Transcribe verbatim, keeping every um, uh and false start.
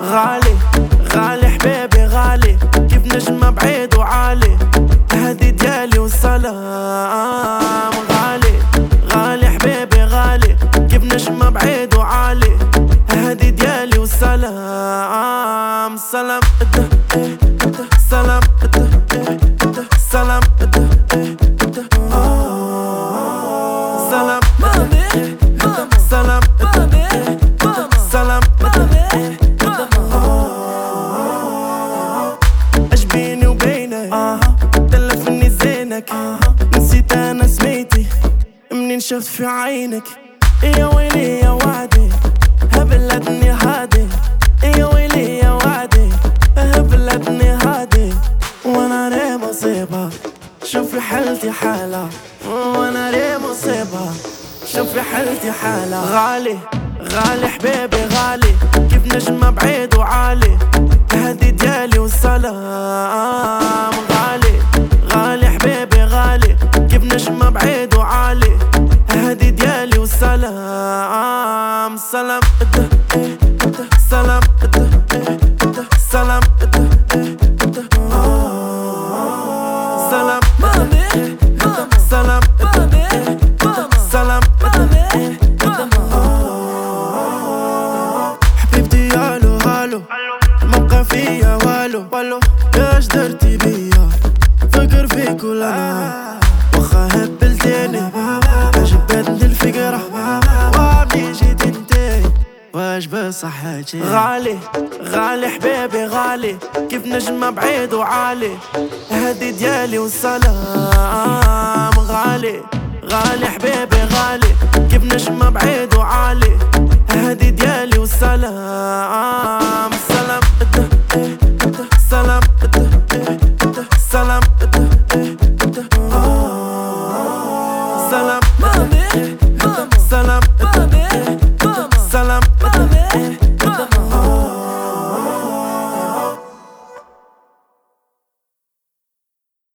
غالي غالي حبيبي غالي، كيف نجمة بعيد وعالي، هادي ديالي والسلام. غالي غالي حبيبي غالي، كيف نجمة بعيد وعالي، هادي ديالي والسلام. سلام سلام سلام سلام سلام سلام. اش بيني وبينك تلفني زينك، نسيت انا سميتي منين شفت في عينك. يا ويلي يا وعدي هبلتني هادي، يا ويلي يا وعدي هبلتني هادي. وانا ليه مصيبة شوفي حالتي حالة، وانا ليه مصيبة شوفي حالتي حالة. غالي غالي حبيبي غالي، كيف نجمة بعيد وعالي، هادي ديالي والسلام. غالي غالي حبيبي غالي، كيف نجمة بعيد وعالي، هادي ديالي والسلام. سلام سلام سلام سلام سلام سلام. حبيبتي الو هالو، ما بقى فيا والو، اش درتي بيا فكر فيك ولا انا، واخا هبلتيني عجبتني الفكرة وعمري جيت انتي واش بصحتي. غالي غالي حبيبي غالي، كيف نجمة بعيد وعالي، هادي ديالي والسلام. غالي غالي حبيبي غالي، كيف نجمة بعيد وعالي، هادي ديالي والسلام. سلام سلام سلام سلام سلام سلام.